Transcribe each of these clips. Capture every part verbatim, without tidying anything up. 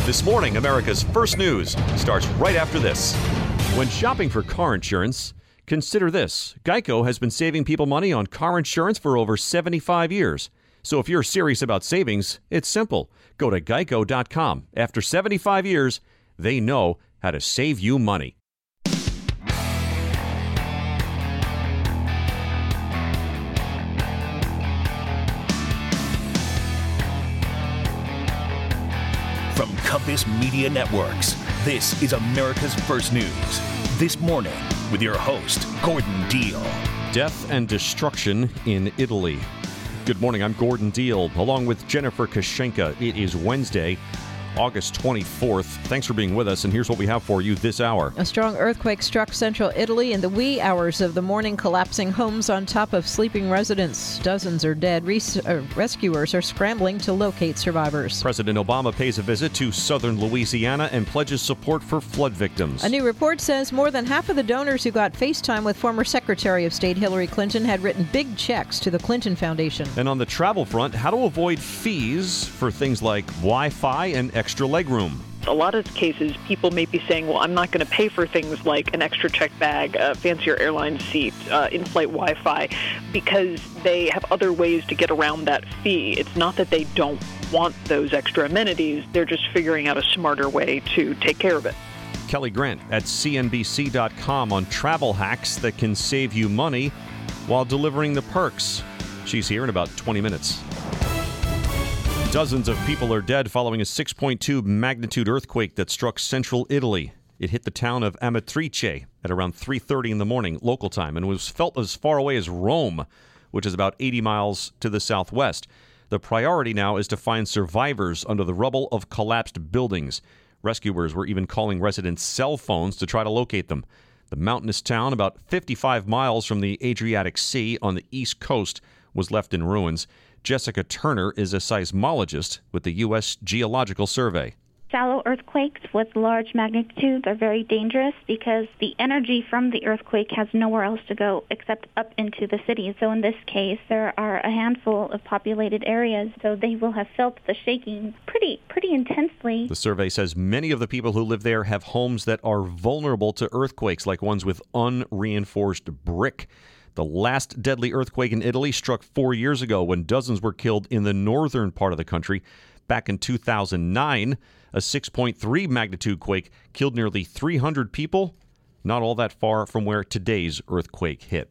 This morning, America's First News starts right after this. When shopping for car insurance, consider this. Geico has been saving people money on car insurance for over seventy-five years. So if you're serious about savings, it's simple. Go to geico dot com. After seventy-five years, they know how to save you money. From Compass Media Networks, this is America's First News. This morning, with your host, Gordon Deal. Death and destruction in Italy. Good morning, I'm Gordon Deal, along with Jennifer Kashenka. It is Wednesday, August twenty-fourth. Thanks for being with us, and here's what we have for you this hour. A strong earthquake struck central Italy in the wee hours of the morning, collapsing homes on top of sleeping residents. Dozens are dead. Res- uh, rescuers are scrambling to locate survivors. President Obama pays a visit to southern Louisiana and pledges support for flood victims. A new report says more than half of the donors who got FaceTime with former Secretary of State Hillary Clinton had written big checks to the Clinton Foundation. And on the travel front, how to avoid fees for things like Wi-Fi and extra legroom. A lot of cases, people may be saying, well, I'm not going to pay for things like an extra check bag, a fancier airline seat, uh, in-flight Wi-Fi, because they have other ways to get around that fee. It's not that they don't want those extra amenities. They're just figuring out a smarter way to take care of it. Kelly Grant at C N B C dot com on travel hacks that can save you money while delivering the perks. She's here in about twenty minutes. Dozens of people are dead following a six point two magnitude earthquake that struck central Italy. It hit the town of Amatrice at around three thirty in the morning, local time, and was felt as far away as Rome, which is about eighty miles to the southwest. The priority now is to find survivors under the rubble of collapsed buildings. Rescuers were even calling residents' cell phones to try to locate them. The mountainous town, about fifty-five miles from the Adriatic Sea on the east coast, was left in ruins. Jessica Turner is a seismologist with the U S Geological Survey. Shallow earthquakes with large magnitudes are very dangerous because the energy from the earthquake has nowhere else to go except up into the city. So in this case, there are a handful of populated areas, so they will have felt the shaking pretty pretty intensely. The survey says many of the people who live there have homes that are vulnerable to earthquakes, like ones with unreinforced brick. The last deadly earthquake in Italy struck four years ago when dozens were killed in the northern part of the country. Back in two thousand nine, a six point three magnitude quake killed nearly three hundred people, not all that far from where today's earthquake hit.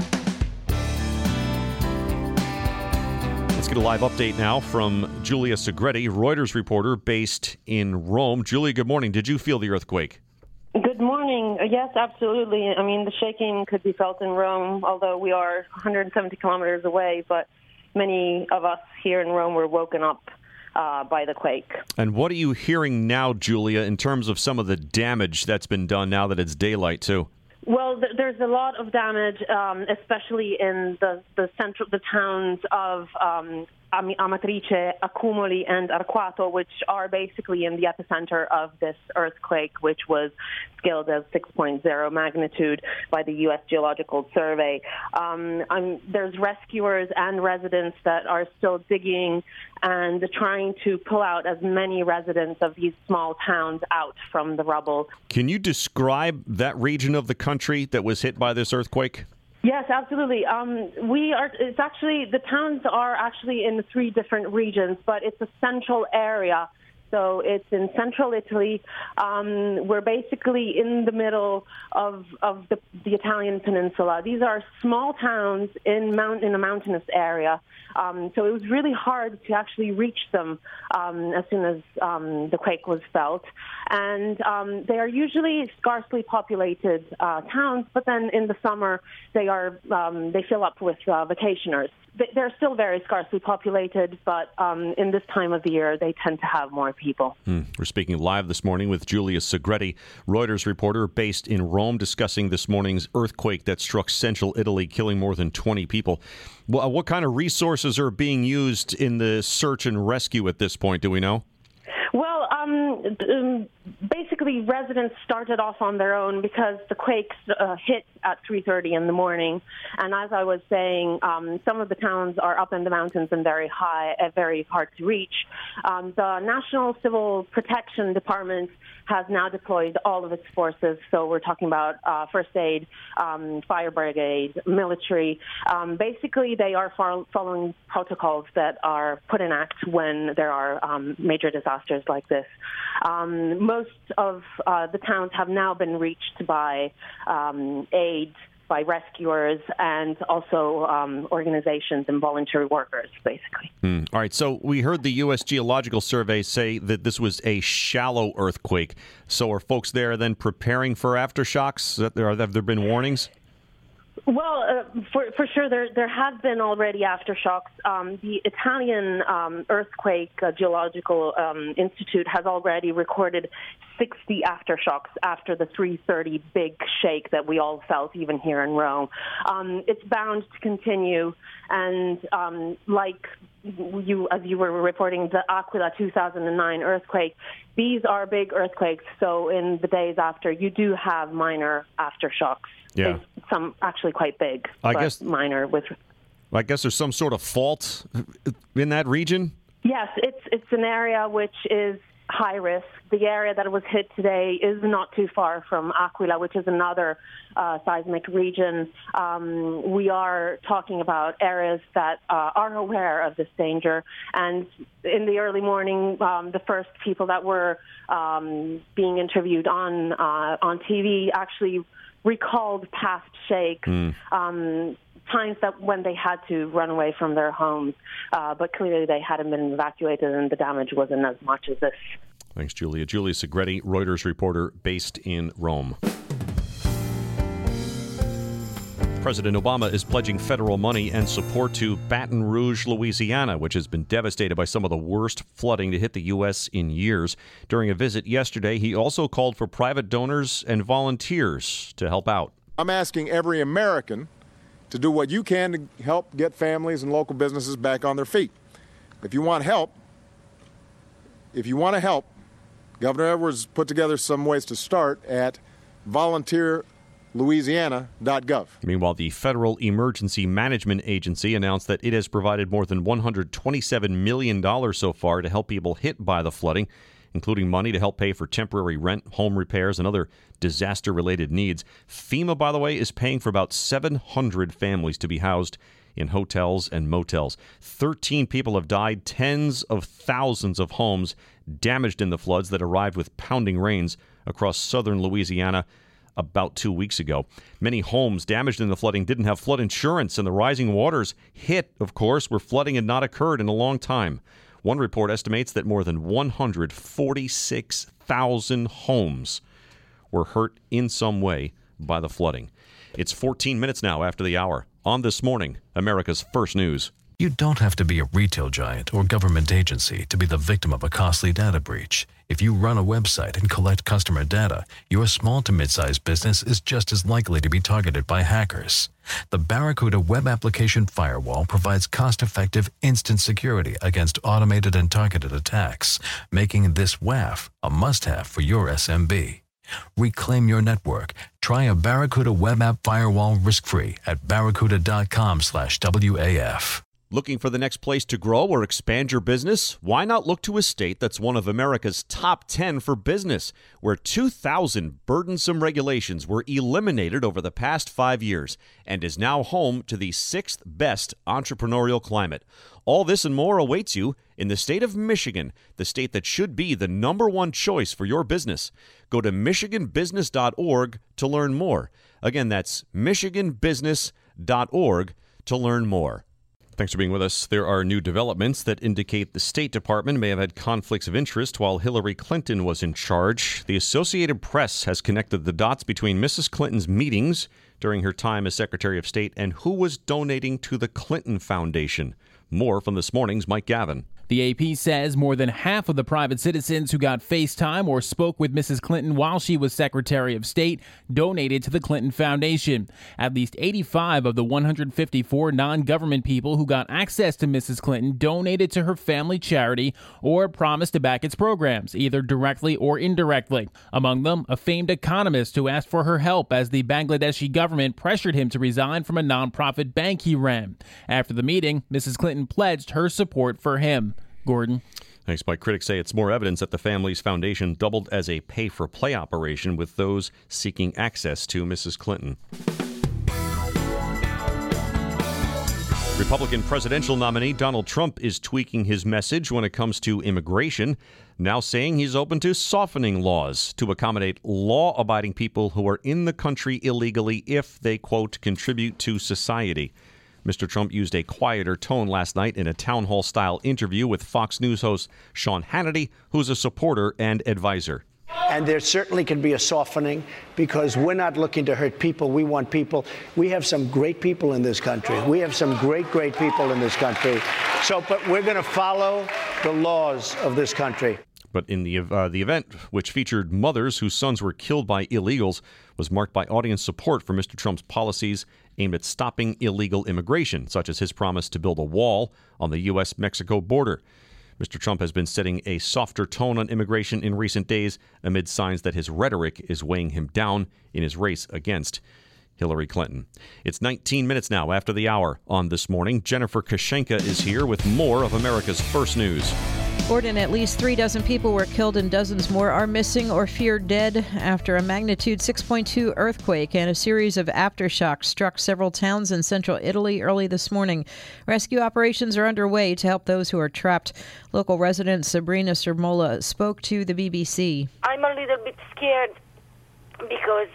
Let's get a live update now from Julia Segretti, Reuters reporter based in Rome. Julia, good morning. Did you feel the earthquake? Good morning. Yes, absolutely. I mean, the shaking could be felt in Rome, although we are one hundred seventy kilometers away, but many of us here in Rome were woken up uh, by the quake. And what are you hearing now, Julia, in terms of some of the damage that's been done now that it's daylight, too? Well, th- there's a lot of damage, um, especially in the, the central, the towns of um, Am- Amatrice, Accumoli, and Arquato, which are basically in the epicenter of this earthquake, which was scaled as six point oh magnitude by the U S Geological Survey. Um, um, there's rescuers and residents that are still digging and trying to pull out as many residents of these small towns out from the rubble. Can you describe that region of the country that was hit by this earthquake? Yes, absolutely. Um, we are. It's actually the towns are actually in three different regions, but it's a central area. So it's in central Italy. Um, we're basically in the middle of of the, the Italian peninsula. These are small towns in mount in a mountainous area. Um, so it was really hard to actually reach them um, as soon as um, the quake was felt. And um, they are usually sparsely populated uh, towns, but then in the summer they are um, they fill up with uh, vacationers. They're still very sparsely populated, but um, in this time of the year, they tend to have more people. Hmm. We're speaking live this morning with Julia Segretti, Reuters reporter based in Rome, discussing this morning's earthquake that struck central Italy, killing more than twenty people. Well, what kind of resources are being used in the search and rescue at this point, do we know? Well, um, um, basically, residents started off on their own because the quakes uh, hit at three thirty in the morning. And as I was saying, um, some of the towns are up in the mountains and very high, uh, very hard to reach. Um, the National Civil Protection Department has now deployed all of its forces. So we're talking about uh, first aid, um, fire brigade, military. Um, basically, they are fo- following protocols that are put in act when there are um, major disasters like this. Um, most of uh, the towns have now been reached by um, aid, by rescuers, and also um, organizations and voluntary workers, basically. Hmm. All right, so we heard the U S Geological Survey say that this was a shallow earthquake. So are folks there then preparing for aftershocks? Have there been warnings? Well, uh, for, for sure, there there have been already aftershocks. Um, the Italian um, Earthquake uh, Geological um, Institute has already recorded sixty aftershocks after the three thirty big shake that we all felt, even here in Rome. Um, it's bound to continue, and um, like you, as you were reporting, the Aquila two thousand nine earthquake, these are big earthquakes. So in the days after, you do have minor aftershocks. Yeah. Some actually quite big, I but guess minor. With I guess there's some sort of fault in that region? Yes, it's it's an area which is high risk. The area that was hit today is not too far from Aquila, which is another uh, seismic region. Um, we are talking about areas that uh, are aware of this danger. And in the early morning, um, the first people that were um, being interviewed on uh, on T V actually recalled past shakes, mm. um, times that when they had to run away from their homes, uh, but clearly they hadn't been evacuated and the damage wasn't as much as this. Thanks, Julia. Julia Segretti, Reuters reporter based in Rome. President Obama is pledging federal money and support to Baton Rouge, Louisiana, which has been devastated by some of the worst flooding to hit the U S in years. During a visit yesterday, he also called for private donors and volunteers to help out. I'm asking every American to do what you can to help get families and local businesses back on their feet. If you want help, if you want to help, Governor Edwards put together some ways to start at volunteer Louisiana dot gov. Meanwhile, the Federal Emergency Management Agency announced that it has provided more than one hundred twenty-seven million dollars so far to help people hit by the flooding, including money to help pay for temporary rent, home repairs, and other disaster-related needs. FEMA, by the way, is paying for about seven hundred families to be housed in hotels and motels. thirteen people have died, tens of thousands of homes damaged in the floods that arrived with pounding rains across southern Louisiana about two weeks ago. Many homes damaged in the flooding didn't have flood insurance, and the rising waters hit, of course, where flooding had not occurred in a long time. One report estimates that more than one hundred forty-six thousand homes were hurt in some way by the flooding. It's fourteen minutes now after the hour. On This Morning, America's First News. You don't have to be a retail giant or government agency to be the victim of a costly data breach. If you run a website and collect customer data, your small to mid-sized business is just as likely to be targeted by hackers. The Barracuda Web Application Firewall provides cost-effective instant security against automated and targeted attacks, making this W A F a must-have for your S M B. Reclaim your network. Try a Barracuda Web App Firewall risk-free at barracuda.com slash WAF. Looking for the next place to grow or expand your business? Why not look to a state that's one of America's top ten for business, where two thousand burdensome regulations were eliminated over the past five years and is now home to the sixth best entrepreneurial climate. All this and more awaits you in the state of Michigan, the state that should be the number one choice for your business. Go to michigan business dot org to learn more. Again, that's michigan business dot org to learn more. Thanks for being with us. There are new developments that indicate the State Department may have had conflicts of interest while Hillary Clinton was in charge. The Associated Press has connected the dots between Missus Clinton's meetings during her time as Secretary of State and who was donating to the Clinton Foundation. More from this morning's Mike Gavin. The The A P says more than half of the private citizens who got FaceTime or spoke with Missus Clinton while she was Secretary of State donated to the Clinton Foundation. At least eighty-five of the one hundred fifty-four non-government people who got access to Missus Clinton donated to her family charity or promised to back its programs, either directly or indirectly. Among them, a famed economist who asked for her help as the Bangladeshi government pressured him to resign from a nonprofit bank he ran. After the meeting, Missus Clinton pledged her support for him. Gordon. Thanks, Mike. Critics say it's more evidence that the family's foundation doubled as a pay-for-play operation with those seeking access to Missus Clinton. Republican presidential nominee Donald Trump is tweaking his message when it comes to immigration, now saying he's open to softening laws to accommodate law-abiding people who are in the country illegally if they, quote, contribute to society. Mister Trump used a quieter tone last night in a town hall-style interview with Fox News host Sean Hannity, who's a supporter and advisor. And there certainly can be a softening because we're not looking to hurt people. We want people. We have some great people in this country. We have some great, great people in this country. So, but we're going to follow the laws of this country. But in the uh, the event, which featured mothers whose sons were killed by illegals, was marked by audience support for Mister Trump's policies aimed at stopping illegal immigration, such as his promise to build a wall on the U S Mexico border. Mister Trump has been setting a softer tone on immigration in recent days amid signs that his rhetoric is weighing him down in his race against Hillary Clinton. It's nineteen minutes now after the hour on This Morning. Jennifer Kashenka is here with more of America's First News. Gordon, at least three dozen people were killed and dozens more are missing or feared dead after a magnitude six point two earthquake and a series of aftershocks struck several towns in central Italy early this morning. Rescue operations are underway to help those who are trapped. Local resident Sabrina Sermola spoke to the B B C. I'm a little bit scared because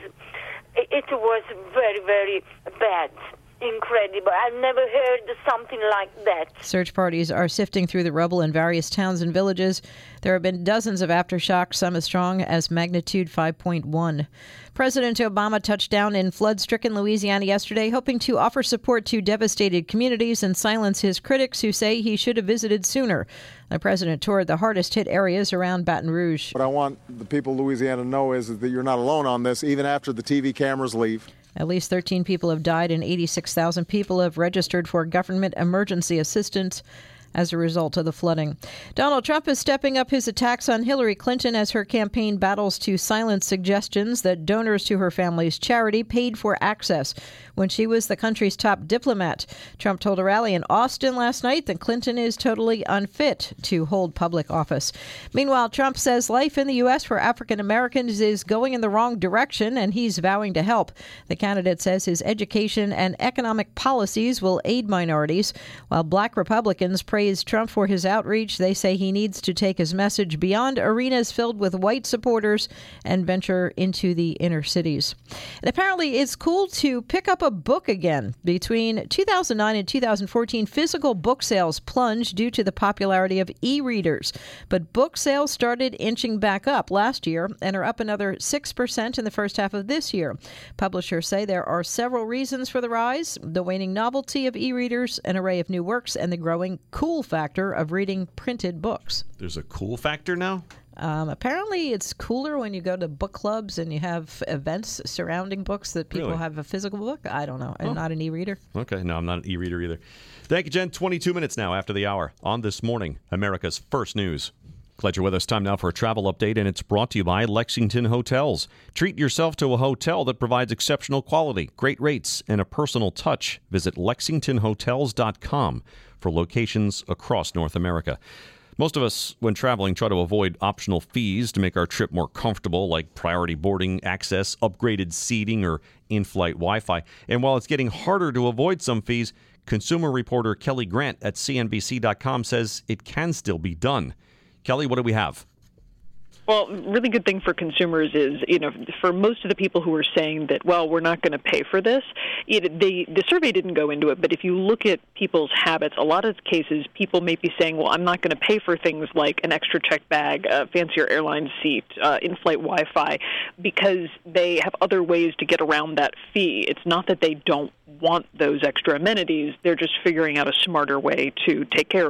it was very, very bad. Incredible. I've never heard something like that. Search parties are sifting through the rubble in various towns and villages. There have been dozens of aftershocks, some as strong as magnitude five point one. President Obama touched down in flood-stricken Louisiana yesterday, hoping to offer support to devastated communities and silence his critics who say he should have visited sooner. The president toured the hardest-hit areas around Baton Rouge. What I want the people of Louisiana to know is that you're not alone on this, even after the T V cameras leave. At least thirteen people have died and eighty-six thousand people have registered for government emergency assistance as a result of the flooding. Donald Trump is stepping up his attacks on Hillary Clinton as her campaign battles to silence suggestions that donors to her family's charity paid for access when she was the country's top diplomat. Trump told a rally in Austin last night that Clinton is totally unfit to hold public office. Meanwhile, Trump says life in the U S for African Americans is going in the wrong direction, and he's vowing to help. The candidate says his education and economic policies will aid minorities, while black Republicans praise Trump for his outreach. They say he needs to take his message beyond arenas filled with white supporters and venture into the inner cities. And apparently it's cool to pick up a book again. Between two thousand nine and two thousand fourteen, physical book sales plunged due to the popularity of e-readers. But book sales started inching back up last year and are up another six percent in the first half of this year. Publishers say there are several reasons for the rise: the waning novelty of e-readers, an array of new works, and the growing cool factor of reading printed books. There's a cool factor now? Um, apparently, it's cooler when you go to book clubs and you have events surrounding books that people Really? have a physical book. I don't know. I'm Oh. not an e-reader. Okay, no, I'm not an e-reader either. Thank you, Jen. twenty-two minutes now after the hour on This Morning, America's First News. Glad you're with us. Time now for a travel update, and it's brought to you by Lexington Hotels. Treat yourself to a hotel that provides exceptional quality, great rates, and a personal touch. Visit lexington hotels dot com for locations across North America. Most of us, when traveling, try to avoid optional fees to make our trip more comfortable, like priority boarding access, upgraded seating, or in-flight Wi-Fi. And while it's getting harder to avoid some fees, consumer reporter Kelly Grant at C N B C dot com says it can still be done. Kelly, what do we have? Well, really good thing for consumers is, you know, for most of the people who are saying that, well, we're not going to pay for this, it, they, the survey didn't go into it, but if you look at people's habits, a lot of cases people may be saying, well, I'm not going to pay for things like an extra check bag, a fancier airline seat, uh, in-flight Wi-Fi, because they have other ways to get around that fee. It's not that they don't want those extra amenities. They're just figuring out a smarter way to take care of it.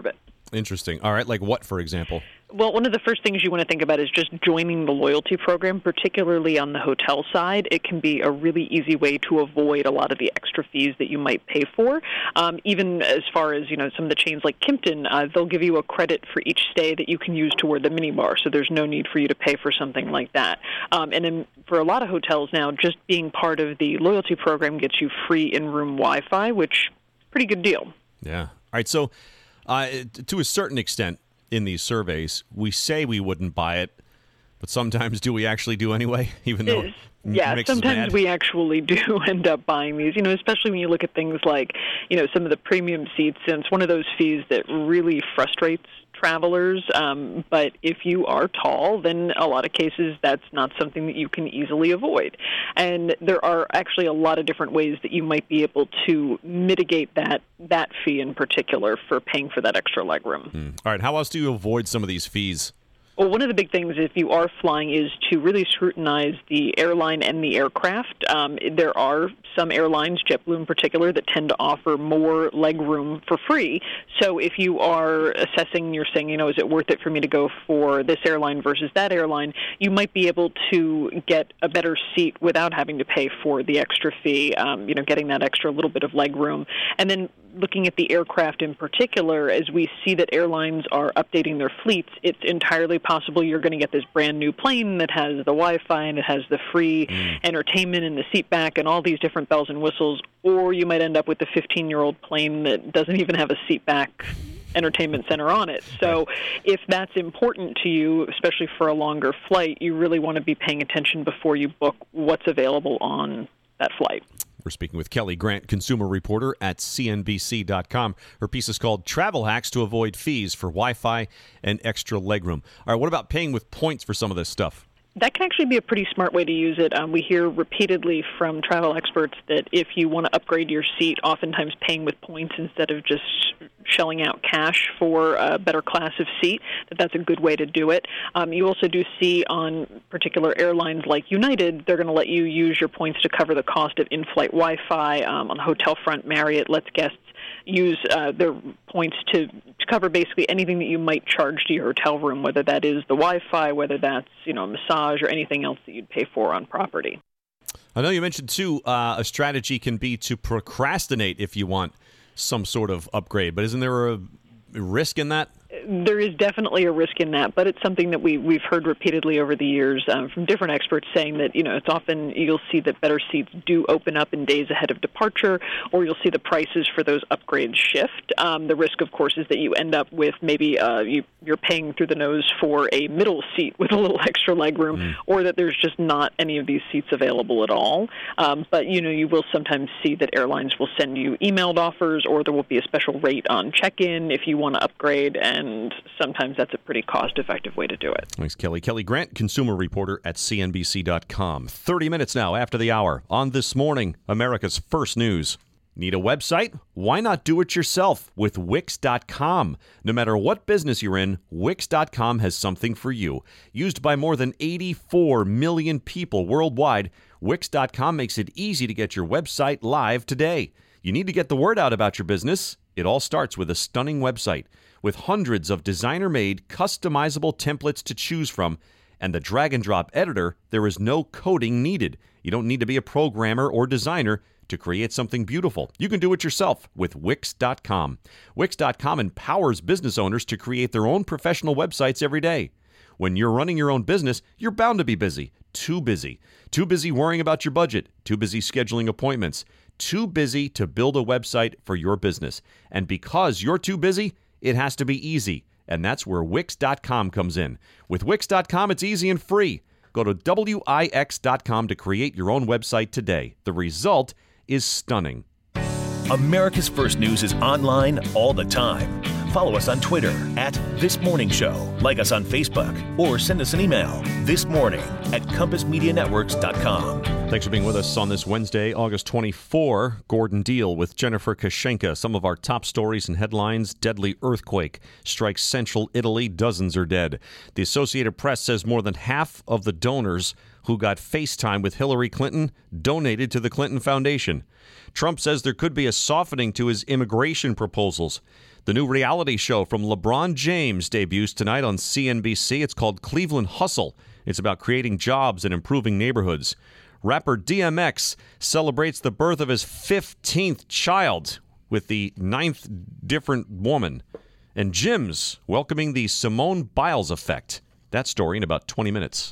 Interesting. All right. Like what, for example? Well, one of the first things you want to think about is just joining the loyalty program, particularly on the hotel side. It can be a really easy way to avoid a lot of the extra fees that you might pay for. Um, even as far as, you know, some of the chains like Kimpton, uh, they'll give you a credit for each stay that you can use toward the minibar, so there's no need for you to pay for something like that. Um, and then for a lot of hotels now, just being part of the loyalty program gets you free in-room Wi-Fi, which is a pretty good deal. Yeah. All right, so uh, to a certain extent, in these surveys, we say we wouldn't buy it, but sometimes do we actually do anyway, even though it yeah, makes us sometimes mad? we actually do end up buying these, you know, especially when you look at things like, you know, some of the premium seats, and it's one of those fees that really frustrates travelers. Um, but if you are tall, then a lot of cases that's not something that you can easily avoid. And there are actually a lot of different ways that you might be able to mitigate that that fee in particular for paying for that extra legroom. Mm. All right, how else do you avoid some of these fees? Well, one of the big things if you are flying is to really scrutinize the airline and the aircraft. Um, there are some airlines, JetBlue in particular, that tend to offer more legroom for free. So if you are assessing, you're saying, you know, is it worth it for me to go for this airline versus that airline, you might be able to get a better seat without having to pay for the extra fee, um, you know, getting that extra little bit of legroom. And then looking at the aircraft in particular, as we see that airlines are updating their fleets, it's entirely possible you're going to get this brand new plane that has the Wi-Fi and it has the free mm. entertainment and the seat back and all these different bells and whistles, or you might end up with a fifteen-year-old plane that doesn't even have a seat back entertainment center on it. So if that's important to you, especially for a longer flight, you really want to be paying attention before you book what's available on that flight. We're speaking with Kelly Grant, consumer reporter at C N B C dot com. Her piece is called Travel Hacks to Avoid Fees for Wi-Fi and Extra Legroom. All right, what about paying with points for some of this stuff? That can actually be a pretty smart way to use it. Um, we hear repeatedly from travel experts that if you want to upgrade your seat, oftentimes paying with points instead of just shelling out cash for a better class of seat, that that's a good way to do it. Um, you also do see on particular airlines like United, they're going to let you use your points to cover the cost of in-flight Wi-Fi. Um, on the hotel front, Marriott lets guests use uh, their points to, to cover basically anything that you might charge to your hotel room, whether that is the Wi-Fi, whether that's, you know, a massage or anything else that you'd pay for on property. I know you mentioned, too, uh, a strategy can be to procrastinate if you want some sort of upgrade, but isn't there a risk in that? There is definitely a risk in that, but it's something that we, we've heard repeatedly over the years um, from different experts saying that, you know, it's often you'll see that better seats do open up in days ahead of departure, or you'll see the prices for those upgrades shift. Um, the risk, of course, is that you end up with maybe uh, you, you're paying through the nose for a middle seat with a little extra legroom, mm. or that there's just not any of these seats available at all. Um, but, you know, you will sometimes see that airlines will send you emailed offers, or there will be a special rate on check-in if you want to upgrade, and And sometimes that's a pretty cost-effective way to do it. Thanks, Kelly. Kelly Grant, consumer reporter at C N B C dot com. thirty minutes now after the hour on This Morning, America's First News. Need a website? Why not do it yourself with Wix dot com? No matter what business you're in, Wix dot com has something for you. Used by more than eighty-four million people worldwide, Wix dot com makes it easy to get your website live today. You need to get the word out about your business? It all starts with a stunning website. With hundreds of designer-made, customizable templates to choose from, and the drag-and-drop editor, there is no coding needed. You don't need to be a programmer or designer to create something beautiful. You can do it yourself with Wix dot com. Wix dot com empowers business owners to create their own professional websites every day. When you're running your own business, you're bound to be busy. Too busy. Too busy worrying about your budget. Too busy scheduling appointments. Too busy to build a website for your business. And because you're too busy, it has to be easy, and that's where Wix dot com comes in. With Wix dot com, it's easy and free. Go to Wix dot com to create your own website today. The result is stunning. America's First News is online all the time. Follow us on Twitter at This Morning Show, like us on Facebook, or send us an email, thismorning at compass media networks dot com. Thanks for being with us on this Wednesday, August twenty-fourth. Gordon Deal with Jennifer Kashenka. Some of our top stories and headlines. Deadly earthquake strikes central Italy. Dozens are dead. The Associated Press says more than half of the donors who got FaceTime with Hillary Clinton donated to the Clinton Foundation. Trump says there could be a softening to his immigration proposals. The new reality show from LeBron James debuts tonight on C N B C. It's called Cleveland Hustle. It's about creating jobs and improving neighborhoods. Rapper D M X celebrates the birth of his fifteenth child with the ninth different woman. And Jim's welcoming the Simone Biles effect. That story in about twenty minutes.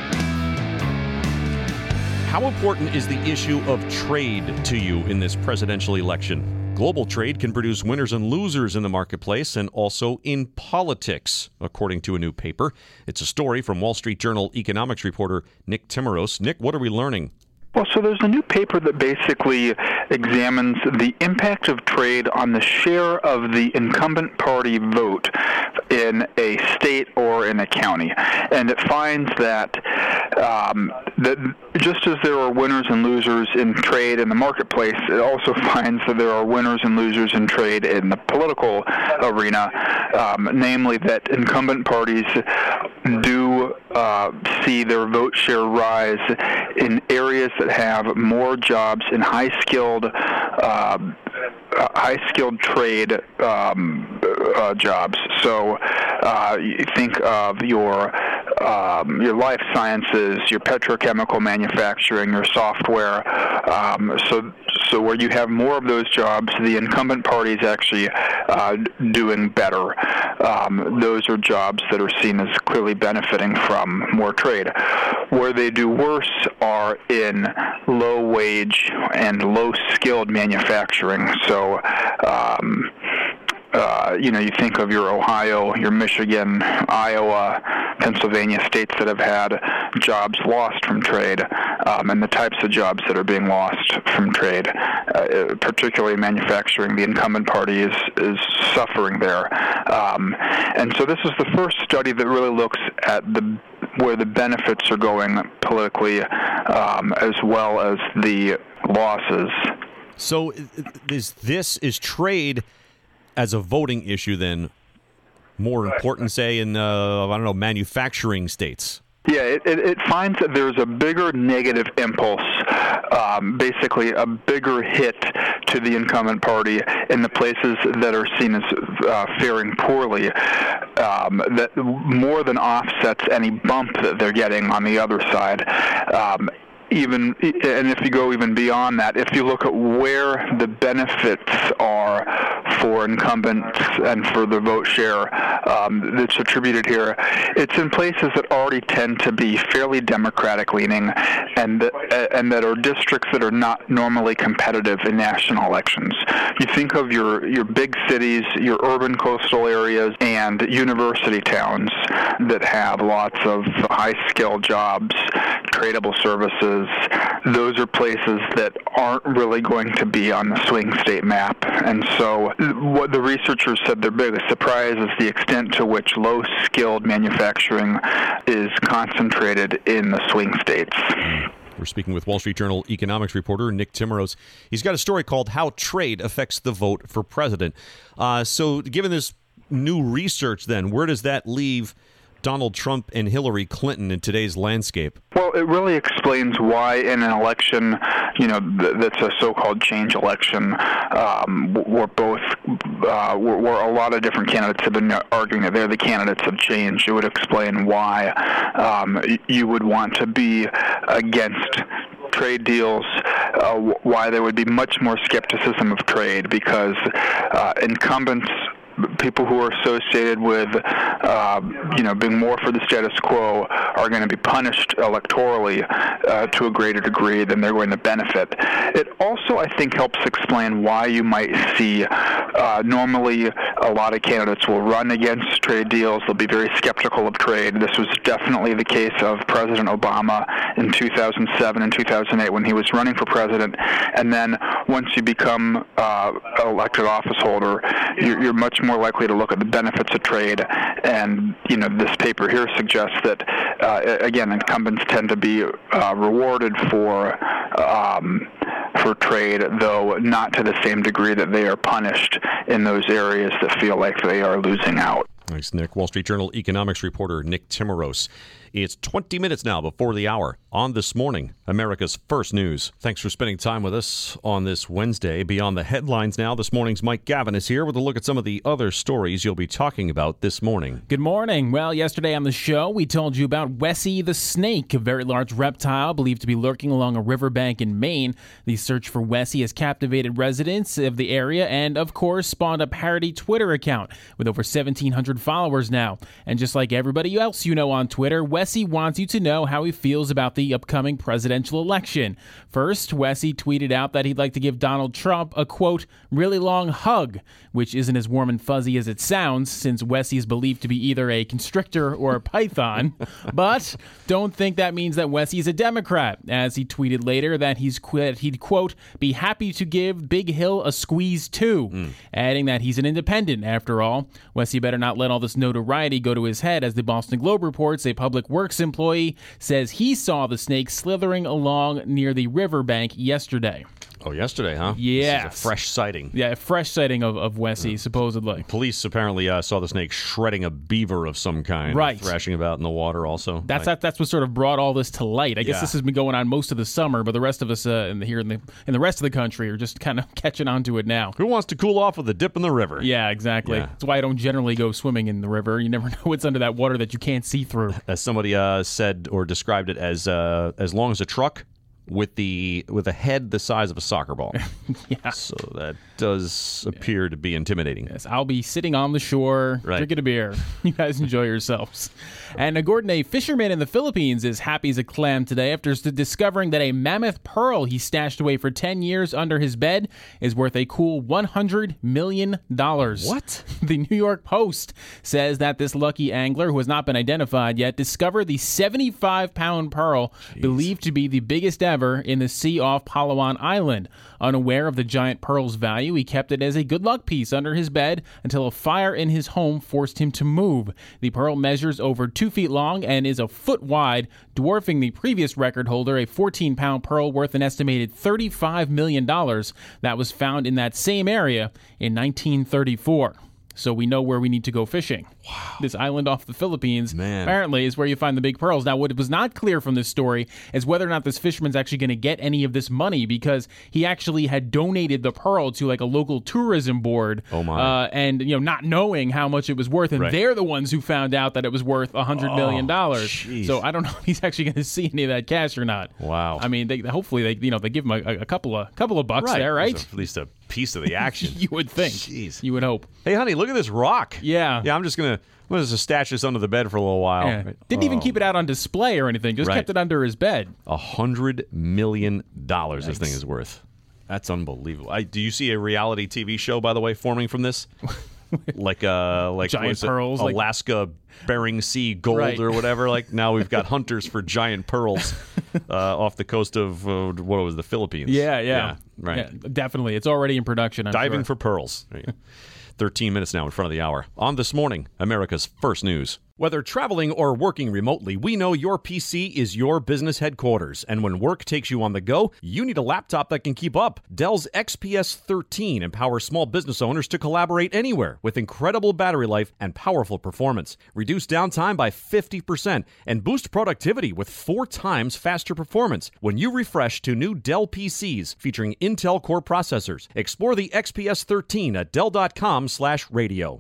How important is the issue of trade to you in this presidential election? Global trade can produce winners and losers in the marketplace and also in politics, according to a new paper. It's a story from Wall Street Journal economics reporter Nick Timiraos. Nick, what are we learning? Well, so there's a new paper that basically examines the impact of trade on the share of the incumbent party vote in a state or in a county. And it finds that, um, that just as there are winners and losers in trade in the marketplace, it also finds that there are winners and losers in trade in the political arena, um, namely that incumbent parties do uh, see their vote share rise in areas that have more jobs in high-skilled, uh, high-skilled trade um, uh, jobs. So uh, you think of your um, your life sciences, your petrochemical manufacturing, your software. Um, so so where you have more of those jobs, the incumbent party is actually uh, doing better. Um, those are jobs that are seen as clearly benefiting from more trade. Where they do worse are in low-wage and low-skilled manufacturing. So, um, uh, you know, you think of your Ohio, your Michigan, Iowa, Pennsylvania states that have had jobs lost from trade, um, and the types of jobs that are being lost from trade, uh, particularly manufacturing. The incumbent party is, is suffering there. Um, and so this is the first study that really looks at the where the benefits are going politically, um, as well as the losses. So is this, is trade as a voting issue then more important, say, in, uh, I don't know, manufacturing states? Yeah, it, it, it finds that there's a bigger negative impulse, um, basically a bigger hit to the incumbent party in the places that are seen as uh, faring poorly, um, that more than offsets any bump that they're getting on the other side. Um, Even and if you go even beyond that, if you look at where the benefits are for incumbents and for the vote share um, that's attributed here, it's in places that already tend to be fairly Democratic leaning, and that, and that are districts that are not normally competitive in national elections. You think of your your big cities, your urban coastal areas, and university towns that have lots of high-skilled jobs, tradable services. Those are places that aren't really going to be on the swing state map. And so what the researchers said their biggest surprise is the extent to which low-skilled manufacturing is concentrated in the swing states. We're speaking with Wall Street Journal economics reporter Nick Timiraos. He's got a story called How Trade Affects the Vote for President. Uh, so given this new research then, where does that leave Donald Trump and Hillary Clinton in today's landscape? Well, it really explains why in an election, you know, th- that's a so-called change election, um, where both, uh, where, where a lot of different candidates have been arguing that they're the candidates of change. It would explain why um, you would want to be against trade deals, uh, why there would be much more skepticism of trade, because uh, incumbents, people who are associated with, uh, you know, being more for the status quo are going to be punished electorally uh, to a greater degree than they're going to benefit. It also, I think, helps explain why you might see uh, normally a lot of candidates will run against trade deals. They'll be very skeptical of trade. This was definitely the case of President Obama in two thousand seven and two thousand eight when he was running for president. And then once you become uh, elected office holder, you're, you're much more likely to look at the benefits of trade. And, you know, this paper here suggests that, uh, again, incumbents tend to be uh, rewarded for um, for trade, though not to the same degree that they are punished in those areas that feel like they are losing out. Thanks, Nick. Wall Street Journal economics reporter Nick Timmeros. It's twenty minutes now before the hour on This Morning, America's First News. Thanks for spending time with us on this Wednesday. Beyond the headlines now, this morning's Mike Gavin is here with a look at some of the other stories you'll be talking about this morning. Good morning. Well, yesterday on the show, we told you about Wessie the snake, a very large reptile believed to be lurking along a riverbank in Maine. The search for Wessie has captivated residents of the area and, of course, spawned a parody Twitter account with over seventeen hundred followers now. And just like everybody else you know on Twitter, Wessie wants you to know how he feels about the upcoming presidential election. First, Wessie tweeted out that he'd like to give Donald Trump a, quote, really long hug, which isn't as warm and fuzzy as it sounds, since Wessie is believed to be either a constrictor or a python. But don't think that means that Wessie's a Democrat, as he tweeted later that he's that he'd, quote, be happy to give Big Hill a squeeze too, mm. adding that he's an independent after all. Wessie better not let all this notoriety go to his head, as the Boston Globe reports a public works employee says he saw the snake slithering along near the riverbank yesterday. Oh, yesterday, huh? Yeah. This is a fresh sighting. Yeah, a fresh sighting of, of Wessie, yeah. supposedly. Police apparently uh, saw the snake shredding a beaver of some kind. Right. Thrashing about in the water also. That's right. that, that's what sort of brought all this to light. I guess yeah. this has been going on most of the summer, but the rest of us uh, in the, here in the in the rest of the country are just kind of catching on to it now. Who wants to cool off with a dip in the river? Yeah, exactly. Yeah. That's why I don't generally go swimming in the river. You never know what's under that water that you can't see through. As somebody uh, said or described it as uh, as long as a truck with the with a head the size of a soccer ball. Yeah. So that does appear to be intimidating. Yes, I'll be sitting on the shore, right. drinking a beer. You guys enjoy yourselves. And uh, Gordon, a fisherman in the Philippines, is happy as a clam today after discovering that a mammoth pearl he stashed away for ten years under his bed is worth a cool one hundred million dollars. What? The New York Post says that this lucky angler, who has not been identified yet, discovered the seventy-five pound pearl, Jeez. believed to be the biggest ever in the sea off Palawan Island. Unaware of the giant pearl's value, he kept it as a good luck piece under his bed until a fire in his home forced him to move. The pearl measures over two feet long and is a foot wide, dwarfing the previous record holder, a fourteen pound pearl worth an estimated thirty-five million dollars that was found in that same area in nineteen thirty-four. So we know where we need to go fishing. Wow. This island off the Philippines, Man. apparently, is where you find the big pearls. Now, what was not clear from this story is whether or not this fisherman's actually going to get any of this money, because he actually had donated the pearl to like a local tourism board. Oh my! Uh, and you know, not knowing how much it was worth, and right. they're the ones who found out that it was worth a hundred oh, million dollars. Geez. So I don't know if he's actually going to see any of that cash or not. Wow! I mean, they, hopefully they, you know, they give him a, a couple of couple of bucks right. there, right? At least a piece of the action. You would think. Jeez. You would hope. Hey, honey, look at this rock. Yeah. Yeah, I'm just gonna. I'm gonna just stash this under the bed for a little while. Yeah. Didn't oh. even keep it out on display or anything. Just right. kept it under his bed. A hundred million dollars this Yikes. thing is worth. That's unbelievable. I, do you see a reality T V show, by the way, forming from this? like uh, like giant pearls, it? like... Alaska Bering Sea gold right. or whatever. Like now we've got hunters for giant pearls uh, off the coast of uh, what was the Philippines? Yeah, yeah, yeah right. Yeah, definitely, it's already in production. I'm Diving sure. for pearls. thirteen minutes now in front of the hour. On This Morning, America's First News. Whether traveling or working remotely, we know your P C is your business headquarters. And when work takes you on the go, you need a laptop that can keep up. Dell's X P S thirteen empowers small business owners to collaborate anywhere with incredible battery life and powerful performance. Reduce downtime by fifty percent and boost productivity with four times faster performance when you refresh to new Dell P Cs featuring Intel Core processors. Explore the X P S thirteen at Dell.com slash radio.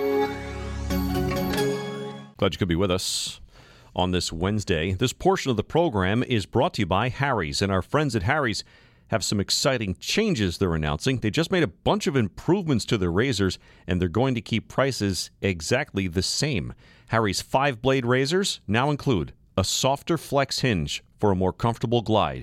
Glad you could be with us on this Wednesday. This portion of the program is brought to you by Harry's, and our friends at Harry's have some exciting changes they're announcing. They just made a bunch of improvements to their razors, and they're going to keep prices exactly the same. Harry's five-blade razors now include a softer flex hinge for a more comfortable glide,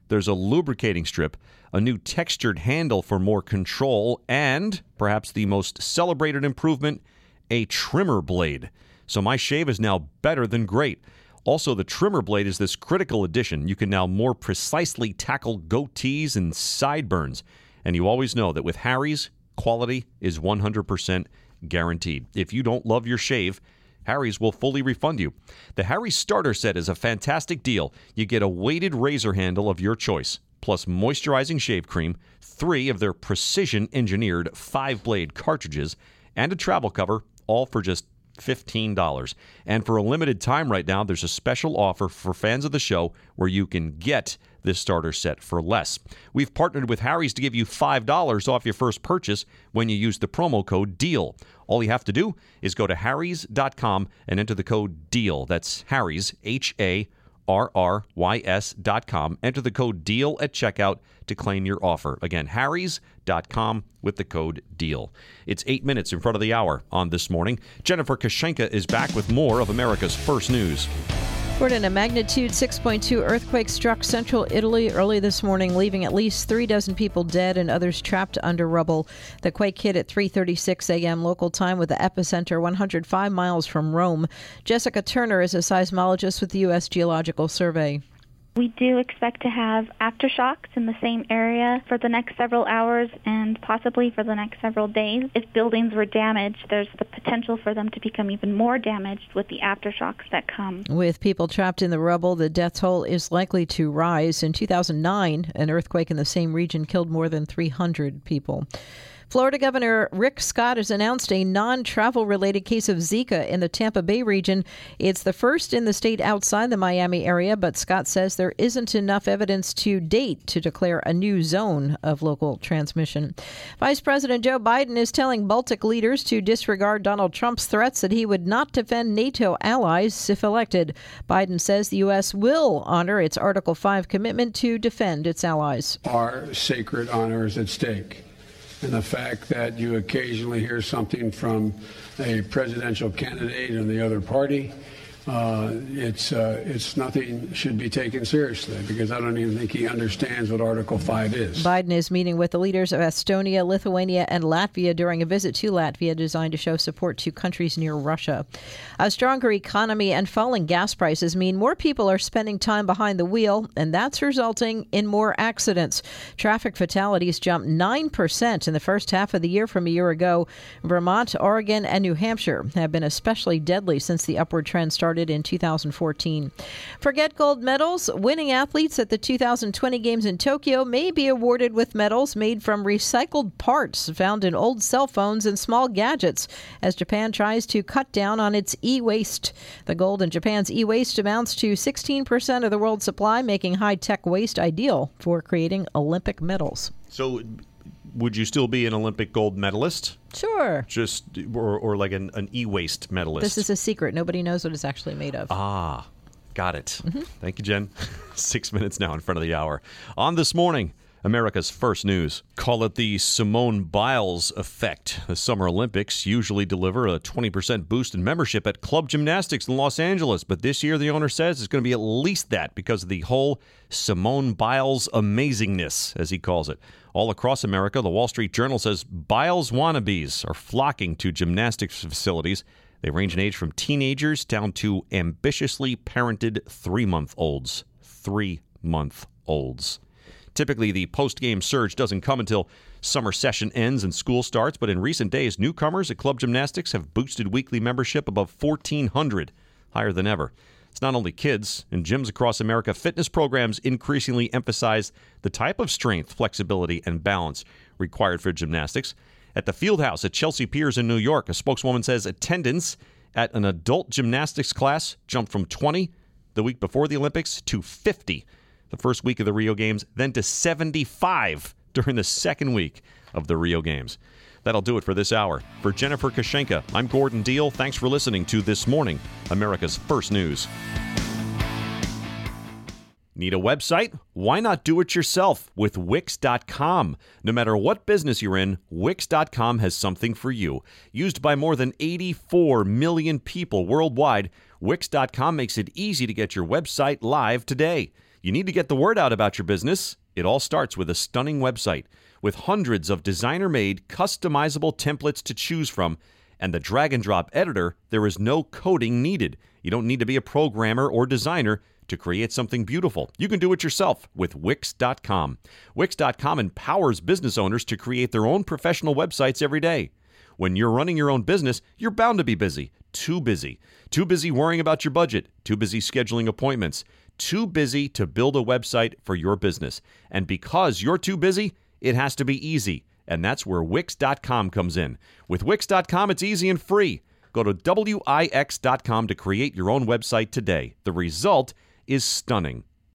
There's a lubricating strip, a new textured handle for more control, and perhaps the most celebrated improvement, a trimmer blade. So my shave is now better than great. Also, the trimmer blade is this critical addition. You can now more precisely tackle goatees and sideburns. And you always know that with Harry's, quality is one hundred percent guaranteed. If you don't love your shave, Harry's will fully refund you. The Harry's starter set is a fantastic deal. You get a weighted razor handle of your choice, plus moisturizing shave cream, three of their precision-engineered five-blade cartridges, and a travel cover, all for just fifteen dollars. And for a limited time right now, there's a special offer for fans of the show where you can get this starter set for less. We've partnered with Harry's to give you five dollars off your first purchase when you use the promo code DEAL. All you have to do is go to harrys dot com and enter the code DEAL. That's Harry's, H A R R Y S dot com. Enter the code DEAL at checkout to claim your offer. Again, harrys dot com with the code DEAL. It's eight minutes in front of the hour on This Morning. Jennifer Kashenka is back with more of America's First News. Gordon, a magnitude six point two earthquake struck central Italy early this morning, leaving at least three dozen people dead and others trapped under rubble. The quake hit at three thirty-six a.m. local time, with the epicenter one hundred five miles from Rome. Jessica Turner is a seismologist with the U S Geological Survey. We do expect to have aftershocks in the same area for the next several hours and possibly for the next several days. If buildings were damaged, there's the potential for them to become even more damaged with the aftershocks that come. With people trapped in the rubble, the death toll is likely to rise. In two thousand nine, an earthquake in the same region killed more than three hundred people. Florida Governor Rick Scott has announced a non-travel related case of Zika in the Tampa Bay region. It's the first in the state outside the Miami area, but Scott says there isn't enough evidence to date to declare a new zone of local transmission. Vice President Joe Biden is telling Baltic leaders to disregard Donald Trump's threats that he would not defend NATO allies if elected. Biden says the U S will honor its Article five commitment to defend its allies. Our sacred honor is at stake. And the fact that you occasionally hear something from a presidential candidate in the other party, uh, it's uh, it's nothing should be taken seriously, because I don't even think he understands what Article five is. Biden is meeting with the leaders of Estonia, Lithuania, and Latvia during a visit to Latvia designed to show support to countries near Russia. A stronger economy and falling gas prices mean more people are spending time behind the wheel, and that's resulting in more accidents. Traffic fatalities jumped nine percent in the first half of the year from a year ago. Vermont, Oregon, and New Hampshire have been especially deadly since the upward trend started in two thousand fourteen. Forget gold medals. Winning athletes at the two thousand twenty Games in Tokyo may be awarded with medals made from recycled parts found in old cell phones and small gadgets, as Japan tries to cut down on its e-waste. The gold in Japan's e-waste amounts to sixteen percent of the world's supply, making high-tech waste ideal for creating Olympic medals. So would you still be an Olympic gold medalist? Sure. Just or, or like an, an e-waste medalist? This is a secret. Nobody knows what it's actually made of. Ah, got it. Mm-hmm. Thank you, Jen. Six minutes now in front of the hour. On This Morning, America's First News. Call it the Simone Biles effect. The Summer Olympics usually deliver a twenty percent boost in membership at Club Gymnastics in Los Angeles, but this year the owner says it's going to be at least that because of the whole Simone Biles amazingness, as he calls it. All across America, the Wall Street Journal says Biles wannabes are flocking to gymnastics facilities. They range in age from teenagers down to ambitiously parented three-month-olds. Three-month-olds. Typically, the post-game surge doesn't come until summer session ends and school starts, but in recent days, newcomers at Club Gymnastics have boosted weekly membership above fourteen hundred, higher than ever. It's not only kids. In gyms across America, fitness programs increasingly emphasize the type of strength, flexibility, and balance required for gymnastics. At the Fieldhouse at Chelsea Piers in New York, a spokeswoman says attendance at an adult gymnastics class jumped from twenty the week before the Olympics to fifty the first week of the Rio Games, then to seventy-five during the second week of the Rio Games. That'll do it for this hour. For Jennifer Kashenka, I'm Gordon Deal. Thanks for listening to This Morning, America's First News. Need a website? Why not do it yourself with Wix dot com? No matter what business you're in, Wix dot com has something for you. Used by more than eighty-four million people worldwide, Wix dot com makes it easy to get your website live today. You need to get the word out about your business. It all starts with a stunning website with hundreds of designer-made, customizable templates to choose from, and the drag-and-drop editor. There is no coding needed. You don't need to be a programmer or designer to create something beautiful. You can do it yourself with Wix dot com. Wix dot com empowers business owners to create their own professional websites every day. When you're running your own business, you're bound to be busy. Too busy. Too busy worrying about your budget. Too busy scheduling appointments. Too busy to build a website for your business. And because you're too busy, it has to be easy. And that's where Wix dot com comes in. With Wix dot com, it's easy and free. Go to Wix dot com to create your own website today. The result is stunning.